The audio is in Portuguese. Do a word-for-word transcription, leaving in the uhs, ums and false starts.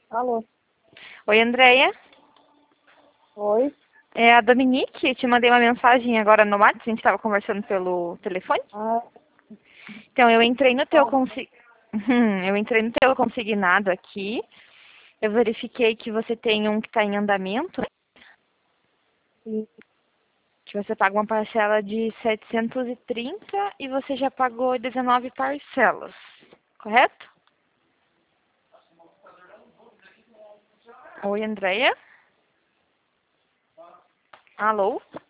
Alô? Oi, Andréia. Oi? É a Dominique. Te mandei uma mensagem agora no WhatsApp. A gente estava conversando pelo telefone. Ah, Então, eu entrei no teu tá. consi... Uhum, eu entrei no teu consignado aqui. Eu verifiquei que você tem um que está em andamento, né? Sim. Que você paga uma parcela de setecentos e trinta e você já pagou dezenove parcelas, correto? Oi, Andréia. Alô?